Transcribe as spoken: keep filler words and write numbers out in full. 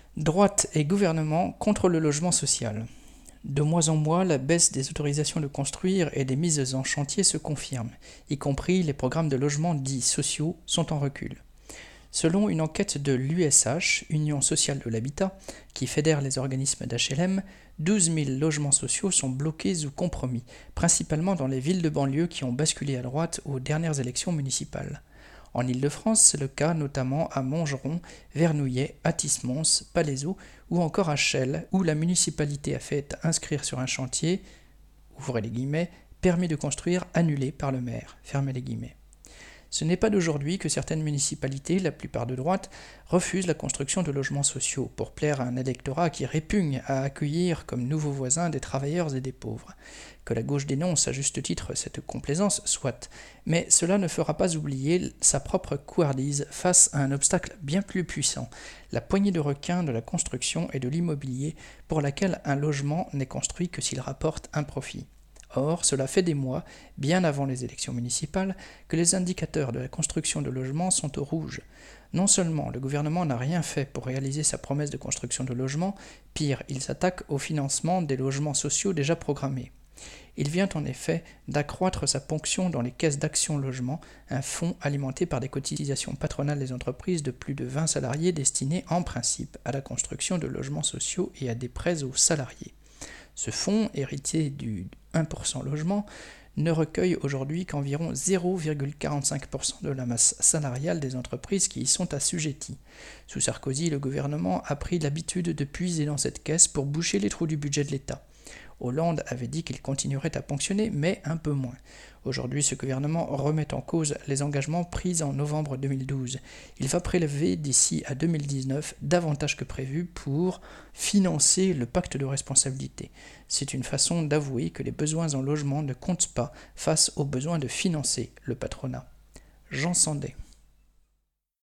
Droite et gouvernement contre le logement social. De mois en mois, la baisse des autorisations de construire et des mises en chantier se confirme, y compris les programmes de logements dits sociaux sont en recul. Selon une enquête de l'U S H, Union sociale de l'habitat, qui fédère les organismes d'H L M, douze mille logements sociaux sont bloqués ou compromis, principalement dans les villes de banlieue qui ont basculé à droite aux dernières élections municipales. En Île-de-France, c'est le cas notamment à Montgeron, Vernouillet, Athis-Mons, Palaiseau ou encore à Chelles, où la municipalité a fait inscrire sur un chantier, ouvrez les guillemets, permis de construire annulé par le maire, fermez les guillemets. Ce n'est pas d'aujourd'hui que certaines municipalités, la plupart de droite, refusent la construction de logements sociaux pour plaire à un électorat qui répugne à accueillir comme nouveaux voisins des travailleurs et des pauvres. Que la gauche dénonce à juste titre cette complaisance, soit, mais cela ne fera pas oublier sa propre couardise face à un obstacle bien plus puissant, la poignée de requins de la construction et de l'immobilier pour laquelle un logement n'est construit que s'il rapporte un profit. Or, cela fait des mois, bien avant les élections municipales, que les indicateurs de la construction de logements sont au rouge. Non seulement le gouvernement n'a rien fait pour réaliser sa promesse de construction de logements, pire, il s'attaque au financement des logements sociaux déjà programmés. Il vient en effet d'accroître sa ponction dans les caisses d'Action Logement, un fonds alimenté par des cotisations patronales des entreprises de plus de vingt salariés destinés en principe à la construction de logements sociaux et à des prêts aux salariés. Ce fonds, héritier du un pour cent logement, ne recueille aujourd'hui qu'environ zéro virgule quarante-cinq pour cent de la masse salariale des entreprises qui y sont assujetties. Sous Sarkozy, le gouvernement a pris l'habitude de puiser dans cette caisse pour boucher les trous du budget de l'État. Hollande avait dit qu'il continuerait à ponctionner, mais un peu moins. Aujourd'hui, ce gouvernement remet en cause les engagements pris en novembre deux mille douze. Il va prélever d'ici à deux mille dix-neuf davantage que prévu pour financer le pacte de responsabilité. C'est une façon d'avouer que les besoins en logement ne comptent pas face aux besoins de financer le patronat. Jean Sandé.